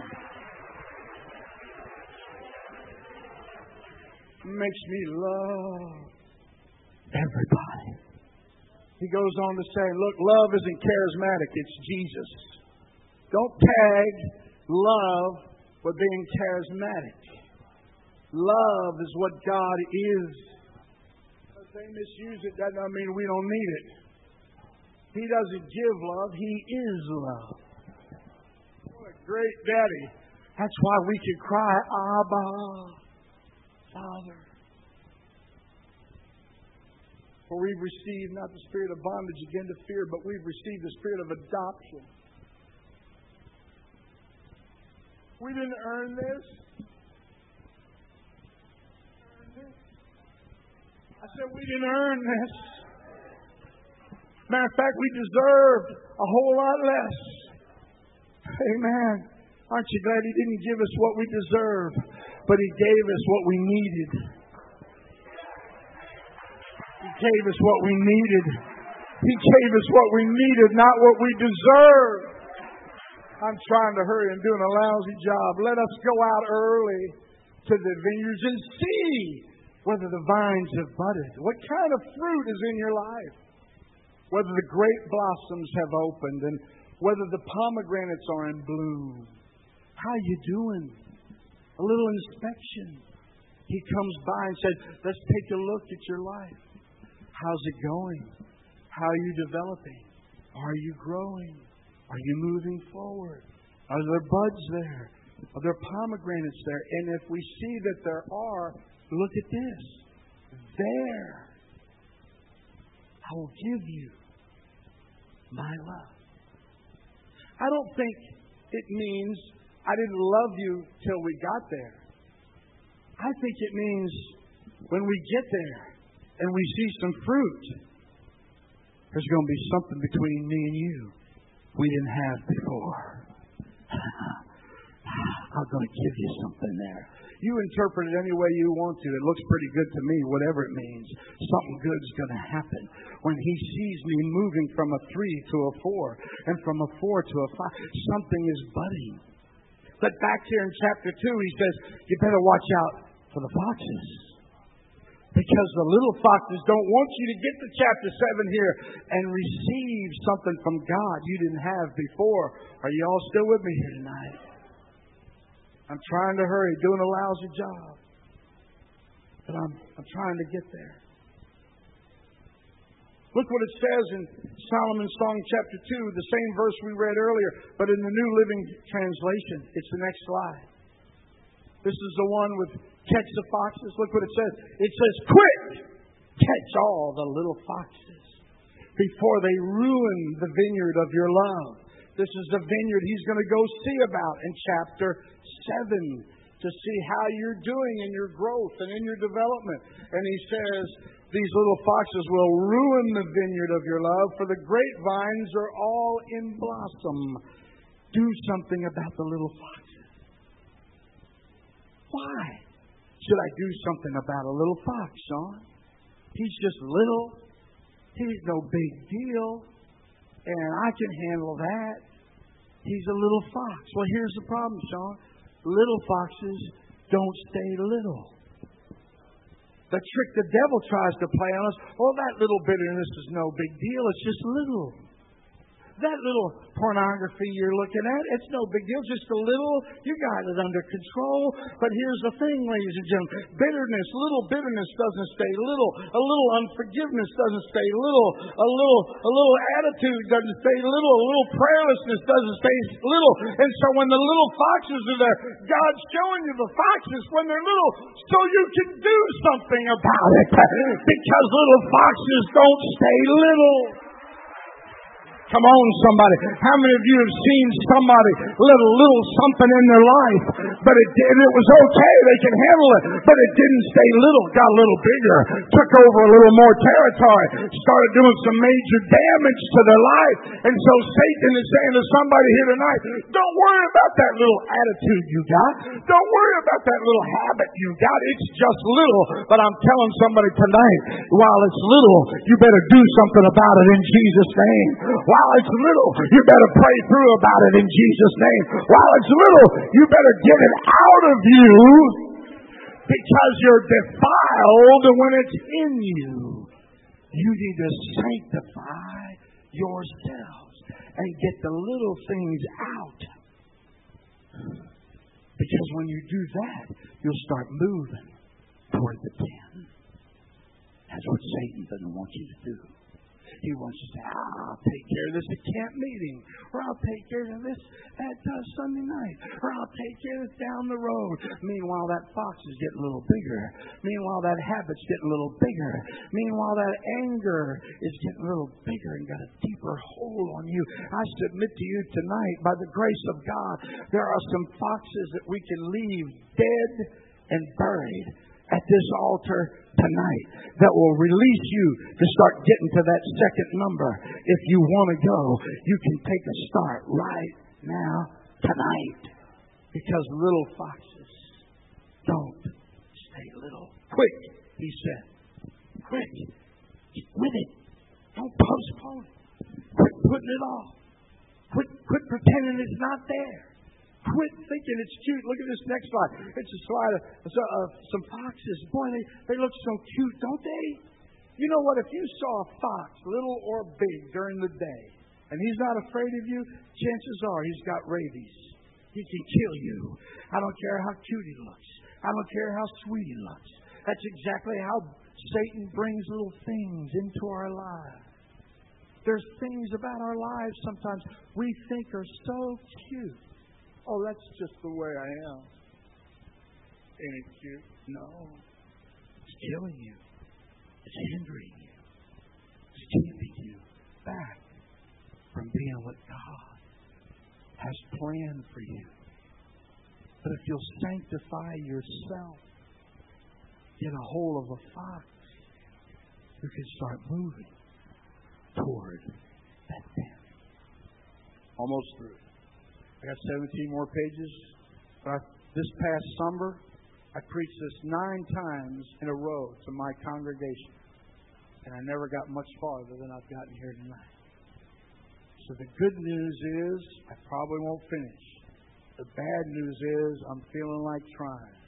Makes me love everybody. He goes on to say, look, love isn't charismatic, it's Jesus. Don't tag love with being charismatic. Love is what God is. If they misuse it, that doesn't mean we don't need it. He doesn't give love, He is love. What a great daddy. That's why we can cry, Abba, Father. For we've received not the spirit of bondage again to fear, but we've received the spirit of adoption. We didn't earn this. I said we didn't earn this. Matter of fact, we deserved a whole lot less. Amen. Aren't you glad He didn't give us what we deserve, but He gave us what we needed? He gave us what we needed. He gave us what we needed, not what we deserved. I'm trying to hurry and doing a lousy job. Let us go out early to the vineyards and see whether the vines have budded. What kind of fruit is in your life? Whether the grape blossoms have opened and whether the pomegranates are in bloom. How you doing? A little inspection. He comes by and says, let's take a look at your life. How's it going? How are you developing? Are you growing? Are you moving forward? Are there buds there? Are there pomegranates there? And if we see that there are, look at this. There, I will give you my love. I don't think it means I didn't love you till we got there. I think it means when we get there and we see some fruit, there's going to be something between me and you we didn't have before. I'm going to give you something there. You interpret it any way you want to. It looks pretty good to me, whatever it means. Something good's going to happen. When He sees me moving from a three to a four, and from a four to a five, something is budding. But back here in chapter two, he says, you better watch out for the foxes. Because the little foxes don't want you to get to chapter seven here and receive something from God you didn't have before. Are you all still with me here tonight? I'm trying to hurry, doing a lousy job. But I'm, I'm trying to get there. Look what it says in Solomon's Song chapter two, the same verse we read earlier, but in the New Living Translation. It's the next slide. This is the one with catch the foxes. Look what it says. It says, quick, catch all the little foxes before they ruin the vineyard of your love. This is the vineyard He's going to go see about in chapter seven to see how you're doing in your growth and in your development. And He says, these little foxes will ruin the vineyard of your love, for the grapevines are all in blossom. Do something about the little foxes. Why should I do something about a little fox, Sean? He's just little. He's no big deal. And I can handle that. He's a little fox. Well, here's the problem, Sean. Little foxes don't stay little. The trick the devil tries to play on us, oh, that little bitterness is no big deal. It's just little. That little pornography you're looking at, it's no big deal. Just a little. You got it under control. But here's the thing, ladies and gentlemen. Bitterness, little bitterness doesn't stay little. A little unforgiveness doesn't stay little. A little, a little attitude doesn't stay little. A little prayerlessness doesn't stay little. And so when the little foxes are there, God's showing you the foxes when they're little so you can do something about it. Because little foxes don't stay little. Come on, somebody. How many of you have seen somebody let a little something in their life, but it, and it was okay, they can handle it, but it didn't stay little, got a little bigger, took over a little more territory, started doing some major damage to their life. And so Satan is saying to somebody here tonight, don't worry about that little attitude you got. Don't worry about that little habit you got. It's just little, but I'm telling somebody tonight, while it's little, you better do something about it in Jesus' name. While it's little, you better pray through about it in Jesus' name. While it's little, you better get it out of you, because you're defiled when it's in you. You need to sanctify yourselves and get the little things out. Because when you do that, you'll start moving toward the ten. That's what Satan doesn't want you to do. He wants you to say, ah, I'll take care of this at camp meeting, or I'll take care of this at uh, Sunday night, or I'll take care of this down the road. Meanwhile, that fox is getting a little bigger. Meanwhile, that habit's getting a little bigger. Meanwhile, that anger is getting a little bigger and got a deeper hold on you. I submit to you tonight, by the grace of God, there are some foxes that we can leave dead and buried at this altar tonight that will release you to start getting to that second number. If you want to go, you can take a start right now, tonight. Because little foxes don't stay little. Quick, he said. Quick. Get with it. Don't postpone it. Quit putting it off. Quit, quit pretending it's not there. Quit thinking it's cute. Look at this next slide. It's a slide of, of some foxes. Boy, they, they look so cute, don't they? You know what? If you saw a fox, little or big, during the day, and he's not afraid of you, chances are he's got rabies. He can kill you. I don't care how cute he looks. I don't care how sweet he looks. That's exactly how Satan brings little things into our lives. There's things about our lives sometimes we think are so cute. Oh, that's just the way I am. Ain't it cute? No. It's killing you. It's hindering you. It's keeping you back from being what God has planned for you. But if you'll sanctify yourself, get a hold of a fox, you can start moving toward that den. Almost through. I got seventeen more pages. But I, this past summer, I preached this nine times in a row to my congregation. And I never got much farther than I've gotten here tonight. So the good news is, I probably won't finish. The bad news is, I'm feeling like trying.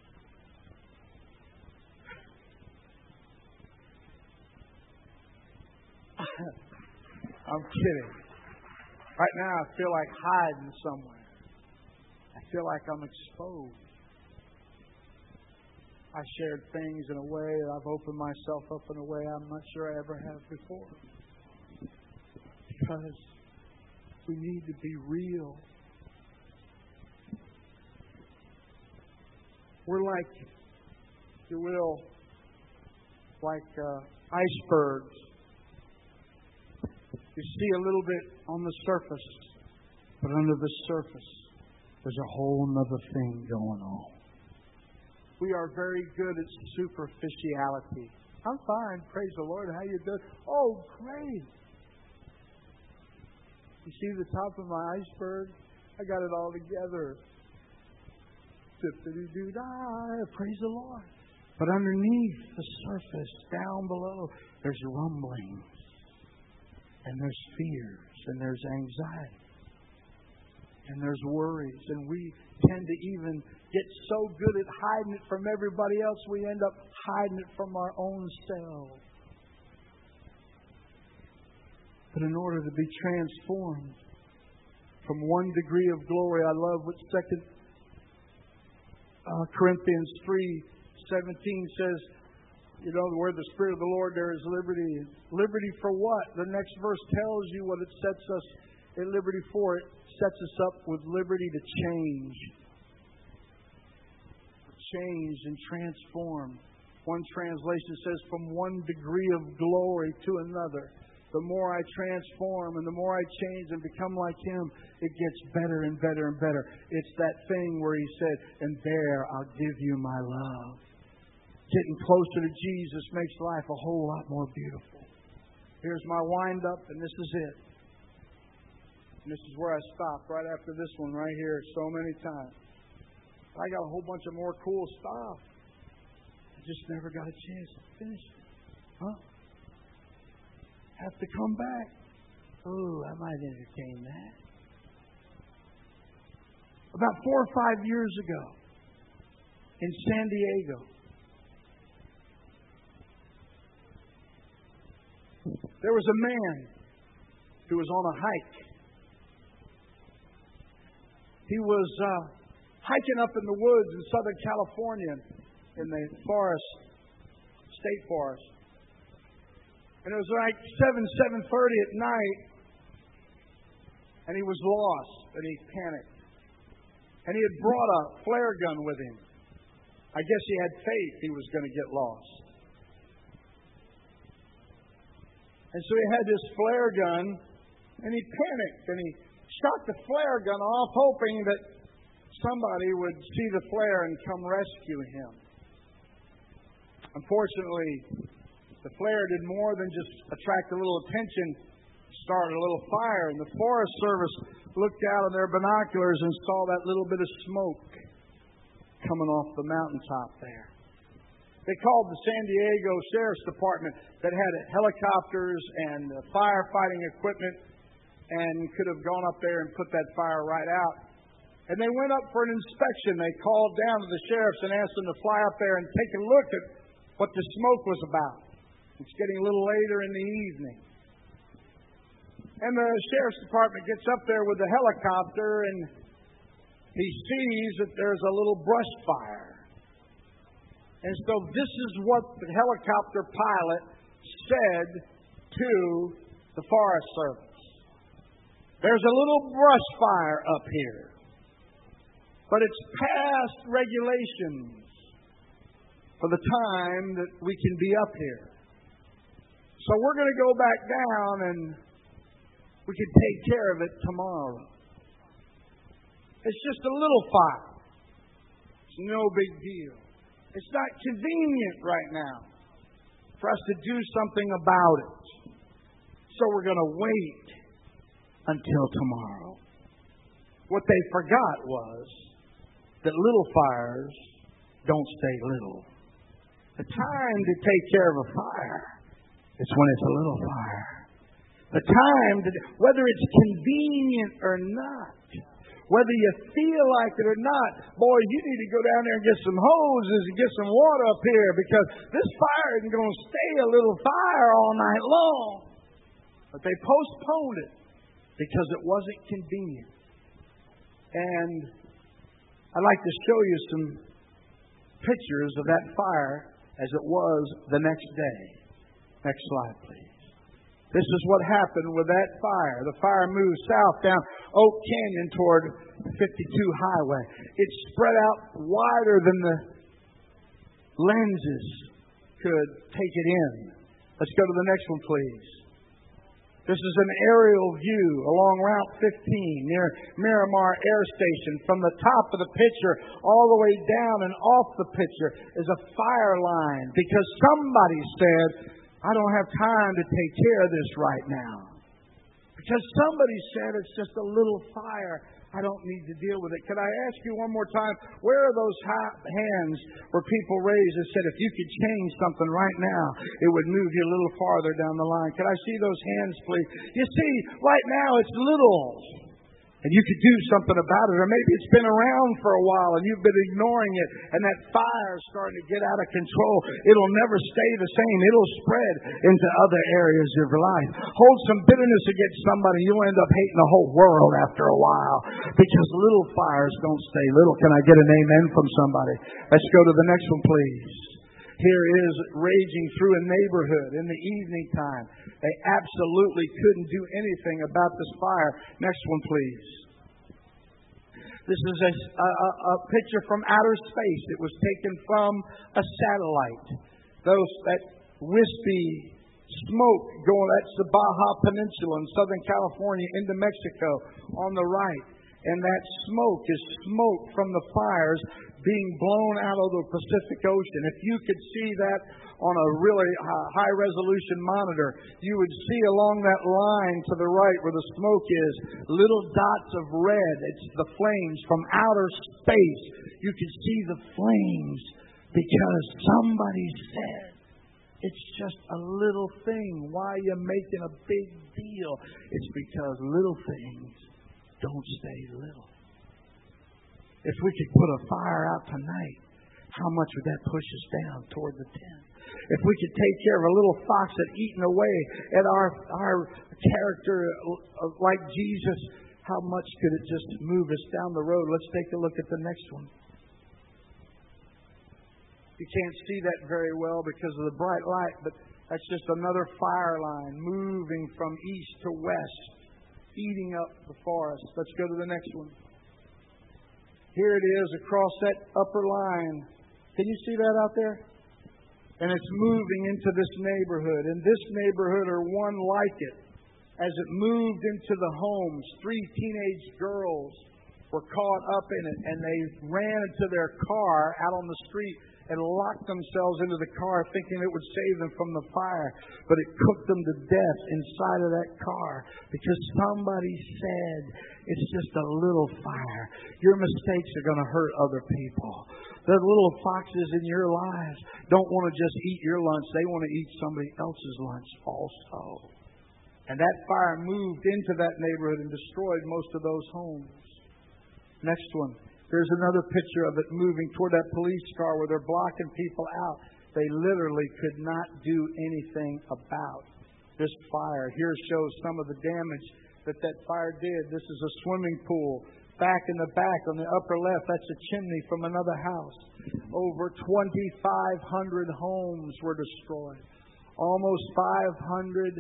I'm kidding. Right now, I feel like hiding somewhere. I feel like I'm exposed. I shared things in a way that I've opened myself up in a way I'm not sure I ever have before. Because we need to be real. We're like, if you will, like uh, icebergs. You see a little bit on the surface, but under the surface, there's a whole other thing going on. We are very good at superficiality. I'm fine, praise the Lord. How you doing? Oh, great. You see the top of my iceberg? I got it all together. Dippity-doo-dah, praise the Lord. But underneath the surface, down below, there's rumblings. And there's fears, and there's anxiety, and there's worries, and we tend to even get so good at hiding it from everybody else, we end up hiding it from our own selves. But in order to be transformed from one degree of glory, I love what Second uh, Corinthians three seventeen says. You know, where the Spirit of the Lord, there is liberty. Liberty for what? The next verse tells you what it sets us at liberty for. It sets us up with liberty to change. Change and transform. One translation says, from one degree of glory to another. the more I transform and the more I change and become like Him, it gets better and better and better. It's that thing where He said, and there I'll give you my love. Getting closer to Jesus makes life a whole lot more beautiful. Here's my wind up, and this is it. And this is where I stop right after this one right here so many times. I got a whole bunch of more cool stuff. I just never got a chance to finish it. Huh? Have to come back. Oh, I might entertain that. About four or five years ago in San Diego, there was a man who was on a hike. He was uh, hiking up in the woods in Southern California in the forest, state forest. And it was like seven, seven thirty at night, and he was lost, and he panicked. And he had brought a flare gun with him. I guess he had faith he was going to get lost. And so he had this flare gun, and he panicked, and he shot the flare gun off, hoping that somebody would see the flare and come rescue him. Unfortunately, the flare did more than just attract a little attention, started a little fire, and the Forest Service looked out of their binoculars and saw that little bit of smoke coming off the mountaintop there. They called the San Diego Sheriff's Department that had helicopters and firefighting equipment and could have gone up there and put that fire right out. And they went up for an inspection. They called down to the sheriffs and asked them to fly up there and take a look at what the smoke was about. It's getting a little later in the evening. And the Sheriff's Department gets up there with the helicopter, and he sees that there's a little brush fire. And so this is what the helicopter pilot said to the Forest Service. There's a little brush fire up here, but it's past regulations for the time that we can be up here. So we're going to go back down and we can take care of it tomorrow. It's just a little fire. It's no big deal. It's not convenient right now for us to do something about it. So we're going to wait until tomorrow. What they forgot was that little fires don't stay little. The time to take care of a fire is when it's a little fire. The time, to, whether it's convenient or not, whether you feel like it or not, boy, you need to go down there and get some hoses and get some water up here, because this fire isn't going to stay a little fire all night long. But they postponed it because it wasn't convenient. And I'd like to show you some pictures of that fire as it was the next day. Next slide, please. This is what happened with that fire. The fire moved south down Oak Canyon toward fifty-two Highway. It spread out wider than the lenses could take it in. Let's go to the next one, please. This is an aerial view along Route fifteen near Miramar Air Station. From the top of the picture all the way down and off the picture is a fire line, because somebody said, I don't have time to take care of this right now. Because somebody said it's just a little fire. I don't need to deal with it. Could I ask you one more time, where are those hands where people raised and said, if you could change something right now, it would move you a little farther down the line? Could I see those hands, please? You see, right now it's little. And you could do something about it. Or maybe it's been around for a while and you've been ignoring it, and that fire is starting to get out of control. It'll never stay the same. It'll spread into other areas of your life. Hold some bitterness against somebody, you'll end up hating the whole world after a while, because little fires don't stay little. Can I get an amen from somebody? Let's go to the next one, please. Here is raging through a neighborhood in the evening time. They absolutely couldn't do anything about this fire. Next one, please. This is a, a, a picture from outer space. It was taken from a satellite. Those that wispy Smoke going, that's the Baja Peninsula in Southern California into Mexico on the right. And that smoke is smoke from the fires being blown out of the Pacific Ocean. If you could see that on a really high resolution monitor, you would see along that line to the right where the smoke is, little dots of red. It's the flames from outer space. You can see the flames because somebody said, it's just a little thing. Why are you making a big deal? It's because little things don't stay little. If we could put a fire out tonight, how much would that push us down toward the tent? If we could take care of a little fox that eaten away at our our character like Jesus, how much could it just move us down the road? Let's take a look at the next one. You can't see that very well because of the bright light, but that's just another fire line moving from east to west, eating up the forest. Let's go to the next one. Here it is across that upper line. Can you see that out there? And it's moving into this neighborhood. And this neighborhood or one like it. As it moved into the homes, three teenage girls were caught up in it. And they ran into their car out on the street and locked themselves into the car thinking it would save them from the fire. But it cooked them to death inside of that car because somebody said, it's just a little fire. Your mistakes are going to hurt other people. The little foxes in your lives don't want to just eat your lunch. They want to eat somebody else's lunch also. And that fire moved into that neighborhood and destroyed most of those homes. Next one. There's another picture of it moving toward that police car where they're blocking people out. They literally could not do anything about this fire. Here shows some of the damage that that fire did. This is a swimming pool. Back in the back on the upper left, that's a chimney from another house. Over twenty-five hundred homes were destroyed. Almost five hundred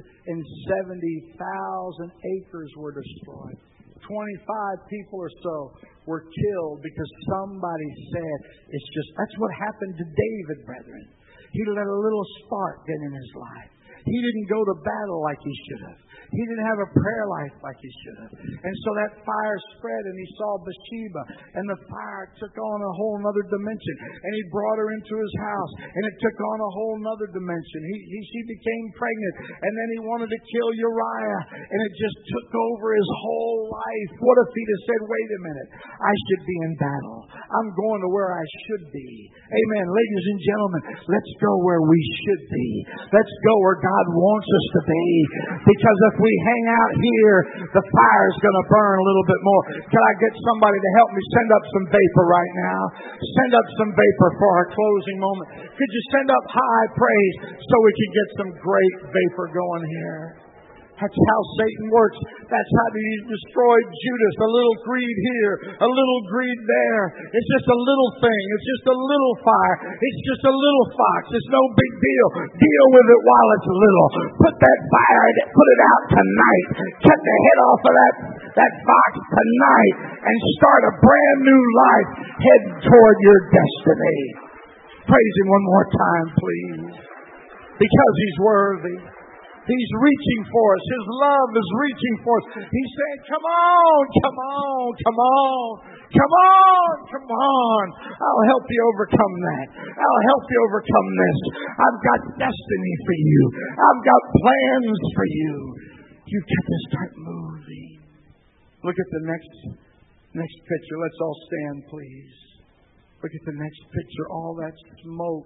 seventy thousand acres were destroyed. twenty-five people or so were killed because somebody said, it's just, that's what happened to David, brethren. He let a little spark get in his life. He didn't go to battle like he should have. He didn't have a prayer life like he should have. And so that fire spread and he saw Bathsheba and the fire took on a whole other dimension. And he brought her into his house and it took on a whole other dimension. He, he, she became pregnant and then he wanted to kill Uriah and it just took over his whole life. What if he'd have said, wait a minute, I should be in battle. I'm going to where I should be. Amen. Ladies and gentlemen, let's go where we should be. Let's go where God wants us to be. Because if we hang out here, the fire's going to burn a little bit more. Can I get somebody to help me send up some vapor right now? Send up some vapor for our closing moment. Could you send up high praise so we can get some great vapor going here? That's how Satan works. That's how he destroyed Judas. A little greed here, a little greed there. It's just a little thing. It's just a little fire. It's just a little fox. It's no big deal. Deal with it while it's little. Put that fire, put it out tonight. Cut the head off of that, that fox tonight and start a brand new life heading toward your destiny. Praise him one more time, please. Because he's worthy. He's reaching for us. His love is reaching for us. He's saying, come on, come on, come on, come on, come on. I'll help you overcome that. I'll help you overcome this. I've got destiny for you. I've got plans for you. You've got to start moving. Look at the next, next picture. Let's all stand, please. Look at the next picture. All that smoke.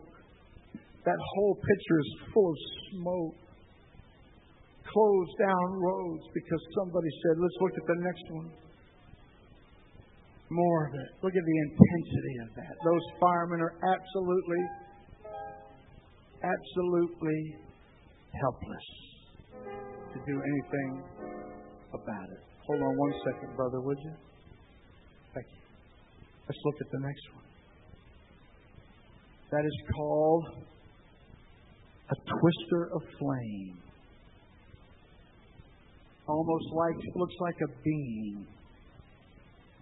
That whole picture is full of smoke. Closed down roads because somebody said, let's look at the next one. More of it. Look at the intensity of that. Those firemen are absolutely, absolutely helpless to do anything about it. Hold on one second, brother, would you? Thank you. Let's look at the next one. That is called a twister of flame. Almost like, looks like a beam.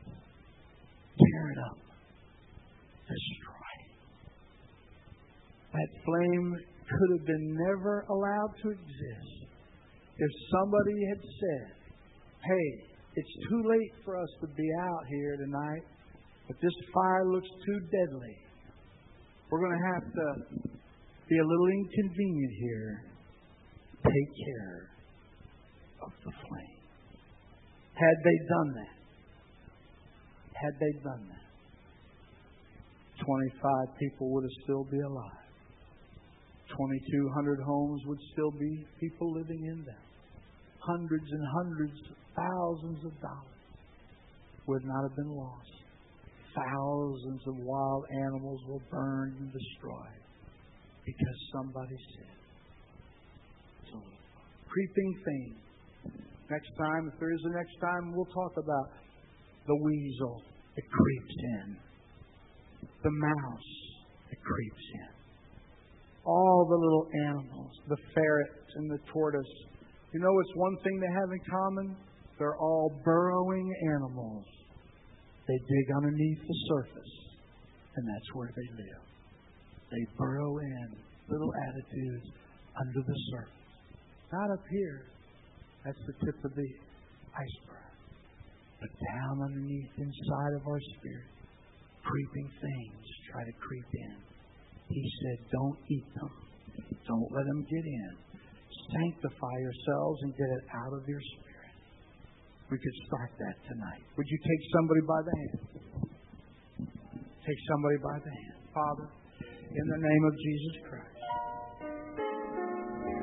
Tear it up. Destroy. That flame could have been never allowed to exist if somebody had said, hey, it's too late for us to be out here tonight, but this fire looks too deadly. We're going to have to be a little inconvenient here. Take care of the flame. Had they done that, had they done that, twenty-five people would have still be alive. twenty-two hundred homes would still be people living in them. Hundreds and hundreds, thousands of dollars would not have been lost. Thousands of wild animals were burned and destroyed because somebody said. So, creeping thing. Next time, if there is a next time, we'll talk about the weasel that creeps in. The mouse that creeps in. All the little animals, the ferret and the tortoise. You know what's one thing they have in common? They're all burrowing animals. They dig underneath the surface, and that's where they live. They burrow in, little attitudes under the surface. Not up here. That's the tip of the iceberg. But down underneath, inside of our spirit, creeping things try to creep in. He said, don't eat them. Don't let them get in. Sanctify yourselves and get it out of your spirit. We could start that tonight. Would you take somebody by the hand? Take somebody by the hand. Father, in the name of Jesus Christ.